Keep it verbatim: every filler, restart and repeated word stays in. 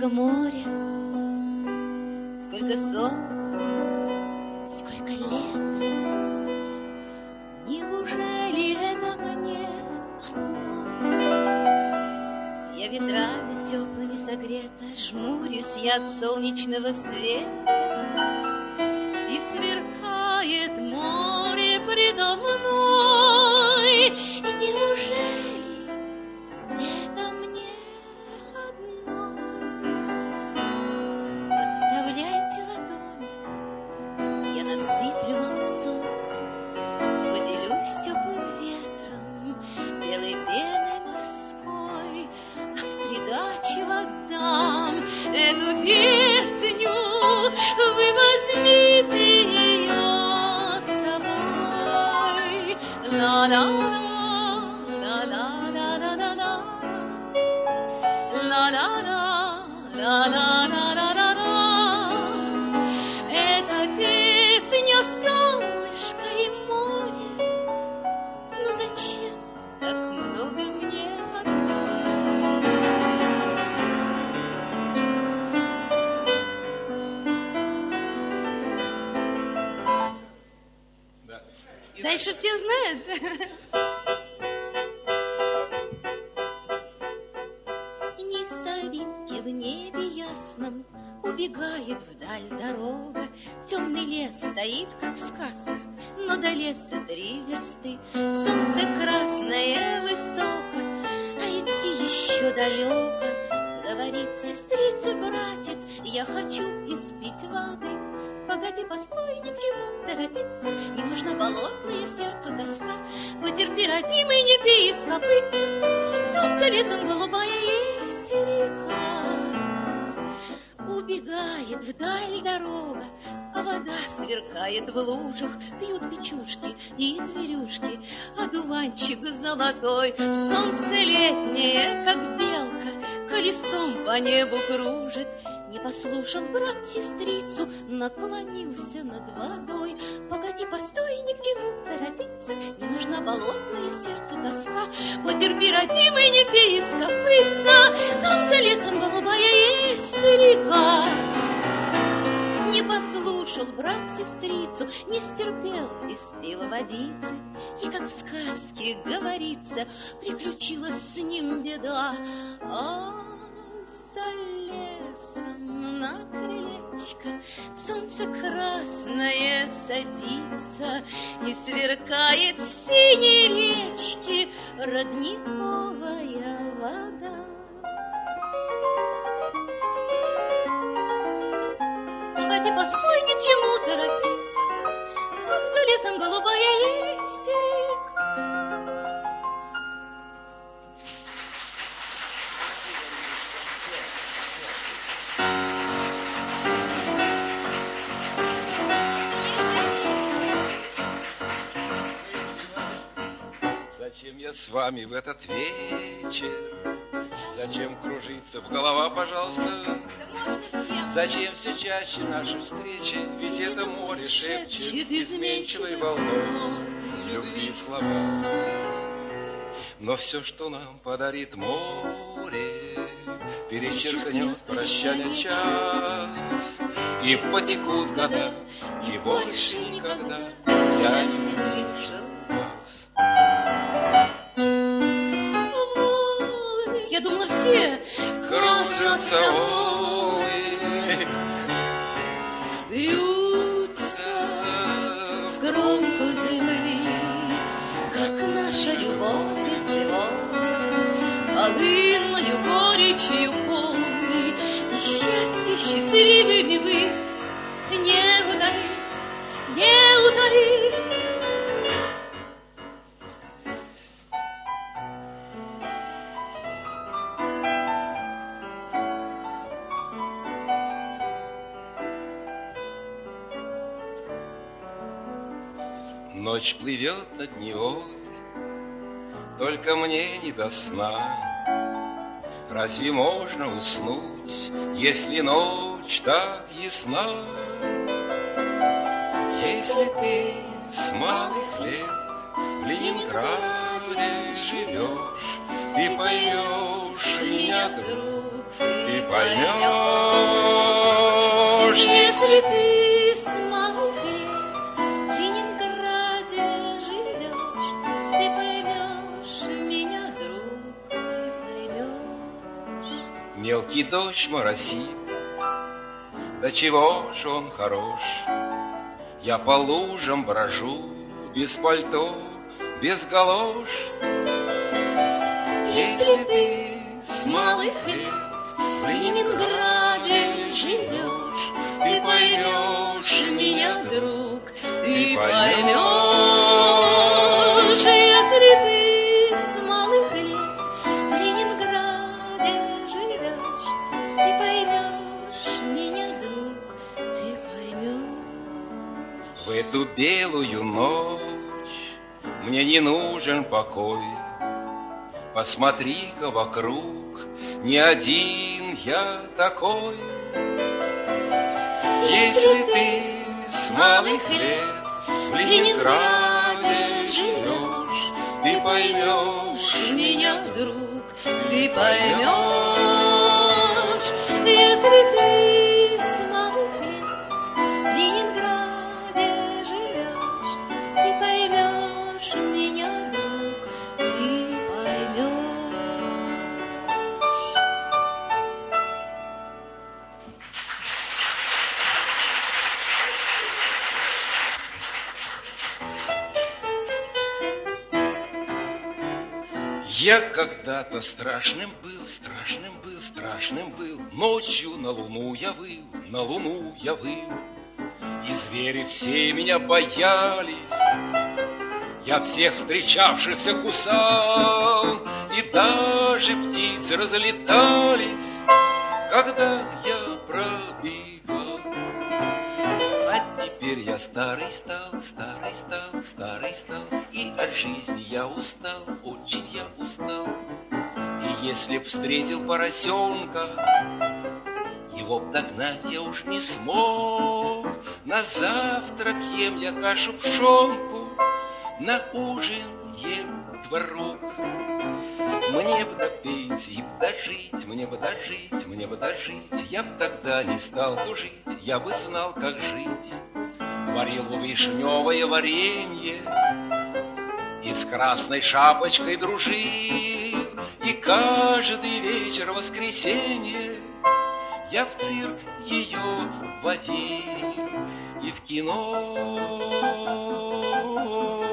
Сколько моря, сколько солнца, сколько лет. Неужели это мне одной? Я ветрами теплыми согрета, жмурюсь я от солнечного света, и сверкает море предо мной. Неужели это мне одной? Подставляйте ладони, я насыплю вам солнце, поделюсь теплым ветром, белой пеной морской, а в придачу отдам эту песню. Вы возьмите ее с собой. Ла-ла-ла. Это песня солнышка и море. Ну зачем так много мне одной? Да. Дальше все знают. Ни соринки в небе ясном, убегает вдаль дорога. Темный лес стоит, как сказка, но до леса три версты. Солнце красное высоко, а идти еще далеко. Говорит сестрице братец, я хочу испить воды. Погоди, постой, ни к чему торопиться, не нужна болотная сердцу тоска. Потерпи, родимый, не пей из копытца, там за лесом голубая есть река. Убегает вдаль дорога, а вода сверкает в лужах. Пьют печушки и зверюшки, одуванчик золотой. Солнце летнее, как белка, колесом по небу кружит. Не послушал брат сестрицу, наклонился над водой. Погоди, постой, ни к чему торопиться, не нужна болотная сердцу тоска. Потерпи, родимый, не пей из копытца, там за лесом голубая есть река. Не послушал брат сестрицу, не стерпел и спил водицы. И, как в сказке говорится, приключилась с ним беда. А за лесом на крылечко солнце красное садится, и сверкает в синей речке родниковая вода. Погоди, постой, ни к чему торопиться, там за лесом голубая есть река. Зачем я с вами в этот вечер? Зачем кружится в голова, пожалуйста? Зачем все чаще наши встречи? Ведь это море шепчет изменчивой волной любви слова. Но все, что нам подарит море, перечеркнет прощальный час, и потекут года, и больше никогда я не увижу вас. Я думала, все крутятся волны, бьются в кромку земли, как наша любовь и цвет, полыною горечью полный, и счастье счастливыми быть, не удалить, не удалить. Ночь плывет над Невой, только мне не до сна. Разве можно уснуть, если ночь так ясна? Если ты с малых лет в Ленинграде живешь, ты поймешь меня, друг, ты поймешь. Если ты с малых лет в Ленинграде живешь, ты поймешь меня, друг, ты поймешь. Мелкий дождь моросит, да чего ж он хорош. Я по лужам брожу, без пальто, без галош. Если ты с малых лет в Ленинграде живешь, ты поймешь меня, друг, ты поймешь. Если ты с малых лет в Ленинграде живешь, ты поймешь меня, друг, ты поймешь. В эту белую ночь мне не нужен покой. Посмотри-ка вокруг, не один я такой. Если ты с малых лет в Ленинграде живешь, ты поймешь меня, друг, ты поймешь. Если ты с малых лет в Ленинграде живешь, ты поймешь меня, друг, ты поймешь. Я когда-то страшным был, страшным был, страшным был. Ночью на луну я выл, на луну я выл. И звери все меня боялись. Я всех встречавшихся кусал, и даже птицы разлетались, когда я пробегал. А теперь я старый стал, старый стал, старый стал, и от жизни я устал, очень я устал. И если б встретил поросенка, его б догнать я уж не смог. На завтрак ем я кашу пшенку, на ужин ем творог. Мне бы до пенсии дожить, мне бы дожить, мне бы дожить. Я б тогда не стал тужить, я бы знал, как жить. Варил бы вишневое варенье и с красной шапочкой дружил. И каждый вечер воскресенье я в цирк ее водил и в кино.